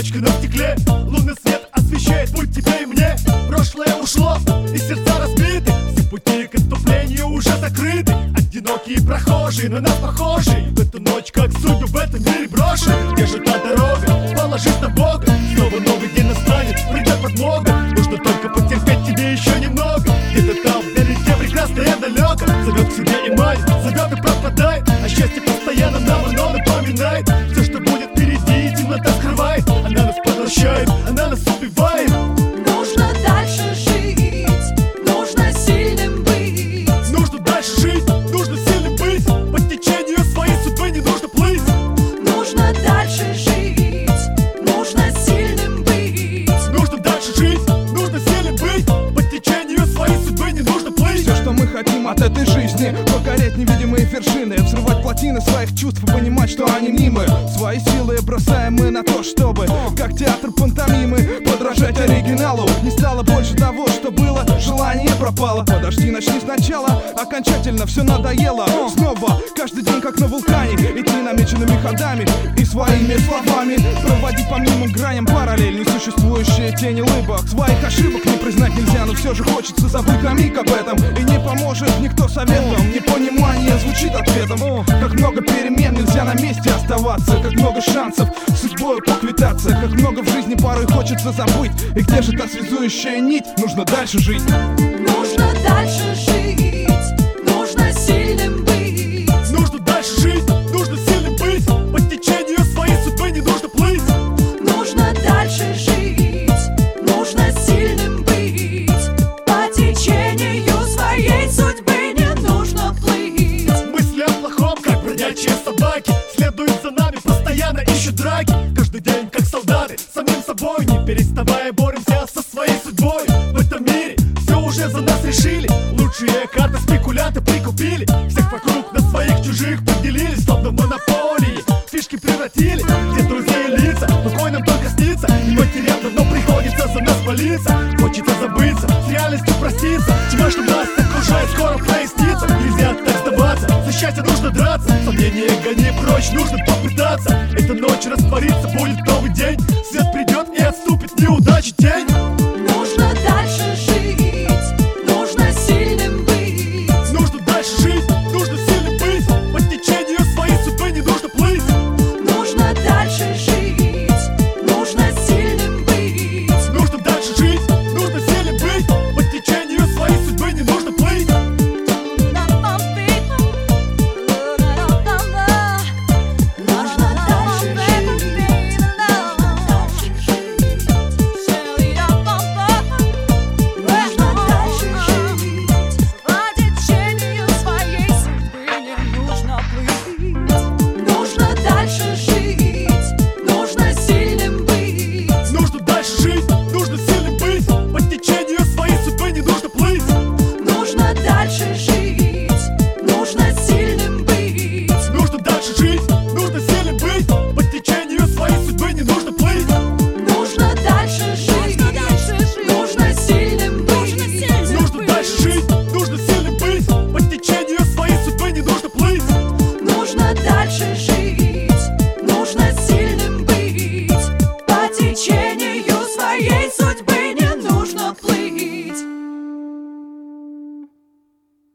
точка на стекле. Лунный свет освещает путь тебе и мне. Прошлое ушло, и сердца разбиты. Все пути к отступлению уже закрыты. Одинокие прохожие на нас похожи. В эту ночь, как судьбы в этом мире брошены. Где же та дорога? Положись на Бога. Снова новый день настанет, придет подмога. Нужно только потерпеть тебе еще немного. Где-то там вдалеке прекрасно и далеко. Зовет к себе и манит, зовет и пропадает. А счастье постоянно нам оно напоминает. Все, что будет впереди, темнота скрывает. Она нас поглощает, она нас убивает. Нужно дальше жить, нужно сильным быть. Нужно дальше жить, нужно сильным быть. По течению своей судьбы не нужно плыть. Нужно дальше жить, нужно сильным быть. Нужно дальше жить, нужно сильным быть. По течению своей судьбы не нужно плыть. Все, что мы хотим от этой жизни, покорять невидимые вершины, взрывать плотины своих чувств и понимать, что они мнимы. Свои силы бросаем мы на то, чтобы, как театр пантомимы, подражать оригиналу. Не стало больше того, что было, желание пропало. Подожди, начни сначала, окончательно все надоело. Снова, каждый день как на вулкане, идти намеченными ходами и своими словами проводить по мнимым граням параллель, несуществующие тени улыбок. Своих ошибок не признать нельзя, но все же хочется забыть на миг об этом. И не поможет никто советом, непонимание звучит ответом. Как много перемен, нельзя на месте оставаться. Как много шансов с судьбой поквитаться. Как много в жизни порой хочется забыть. И где же та связующая нить? Нужно дальше жить. Нужно дальше жить, нужно сильным быть. Нужно дальше жить, нужно сильным быть. По течению своей судьбы не нужно плыть. Нужно дальше жить, нужно сильным быть. По течению своей судьбы не нужно плыть. Мысли о плохом, как бродячие собаки, следуют за нами, постоянно ищут драки. Каждый день, как солдаты, самим собой, не переставая боремся со своей судьбой. В этом мире все уже за нас решили. Лучшие карты спекулянты прикупили. Всех вокруг на своих чужих поделили, словно монополии фишки превратили. Где друзья и лица, покой нам только снится. И матерям давно приходится за нас молиться. Хочется забыться, с реальностью проститься. Тьма, что нас окружает, скоро прояснится. Нельзя так сдаваться, за счастье нужно драться. Сомнения гони прочь, нужно попытаться. Эта ночь растворится, будет новый день.